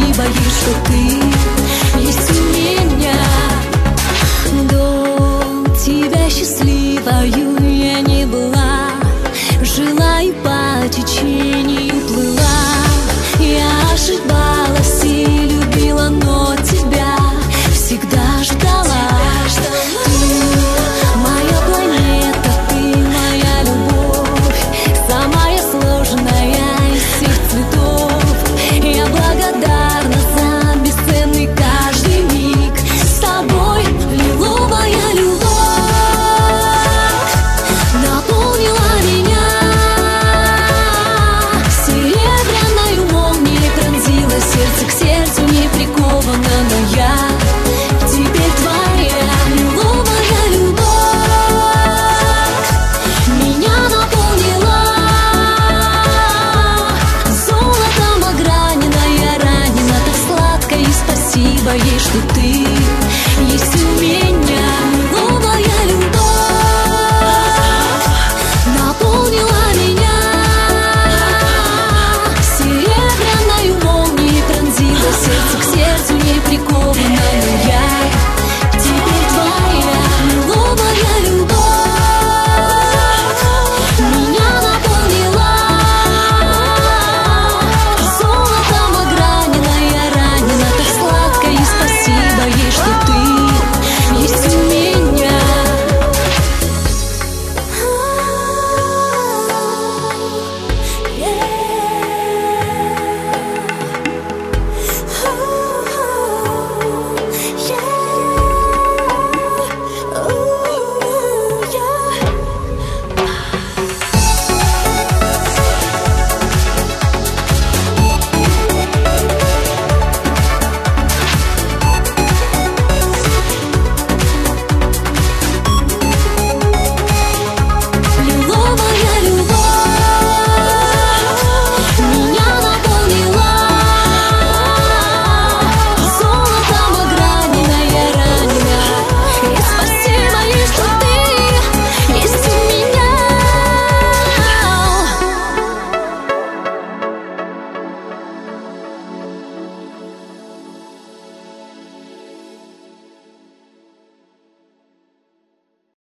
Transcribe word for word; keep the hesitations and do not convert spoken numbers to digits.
спасибо ей, что ты есть у меня. До тебя счастливою я не была, жила и по течению плыла. Я ошибалась и любила, но тебя всегда ждала. Ты моя планета, ты моя любовь, самая сложная из всех цветов. Я благодарна за бесценный каждый миг с тобой. Лиловая любовь наполнила меня, серебряной молнией пронзила, сердце к сердцу не приковано, но я теперь твоя. Лиловая любовь меня наполнила, золотом ограненная, ранена так сладко, и спасибо ей, что ты есть у меня. Лиловая любовь наполнила меня, серебряной молнией пронзила, сердце к сердцу не приковано.